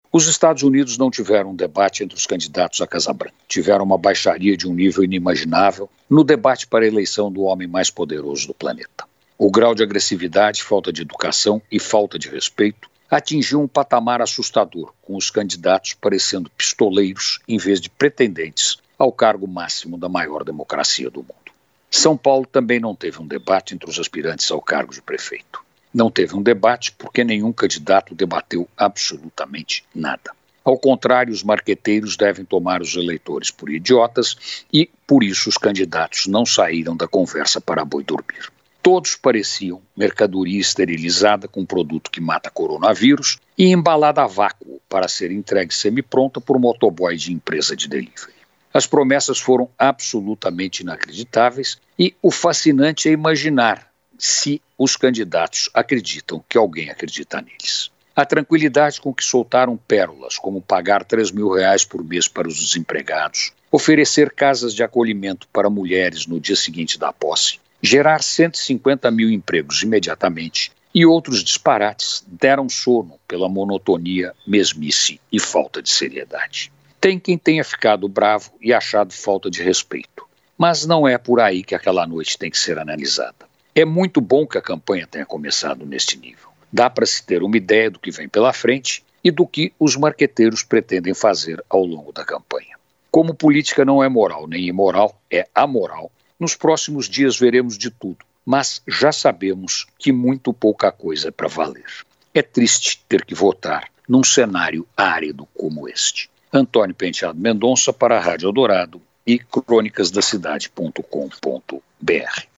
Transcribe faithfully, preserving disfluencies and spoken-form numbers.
Os Estados Unidos não tiveram um debate entre os candidatos à Casa Branca. Tiveram uma baixaria de um nível inimaginável no debate para a eleição do homem mais poderoso do planeta. O grau de agressividade, falta de educação e falta de respeito atingiu um patamar assustador, com os candidatos parecendo pistoleiros em vez de pretendentes ao cargo máximo da maior democracia do mundo. São Paulo também não teve um debate entre os aspirantes ao cargo de prefeito. Não teve um debate porque nenhum candidato debateu absolutamente nada. Ao contrário, os marqueteiros devem tomar os eleitores por idiotas e, por isso, os candidatos não saíram da conversa para boi dormir. Todos pareciam mercadoria esterilizada com produto que mata coronavírus e embalada a vácuo para ser entregue semi-pronta por motoboy de empresa de delivery. As promessas foram absolutamente inacreditáveis e o fascinante é imaginar se os candidatos acreditam que alguém acredita neles. A tranquilidade com que soltaram pérolas, como pagar três mil reais por mês para os desempregados, oferecer casas de acolhimento para mulheres no dia seguinte da posse, gerar cento e cinquenta mil empregos imediatamente e outros disparates deram sono pela monotonia, mesmice e falta de seriedade. Tem quem tenha ficado bravo e achado falta de respeito, mas não é por aí que aquela noite tem que ser analisada. É muito bom que a campanha tenha começado neste nível. Dá para se ter uma ideia do que vem pela frente e do que os marqueteiros pretendem fazer ao longo da campanha. Como política não é moral nem imoral, é amoral, nos próximos dias veremos de tudo, mas já sabemos que muito pouca coisa é para valer. É triste ter que votar num cenário árido como este. Antônio Penteado Mendonça para a Rádio Eldorado e crônicas da cidade ponto com ponto br.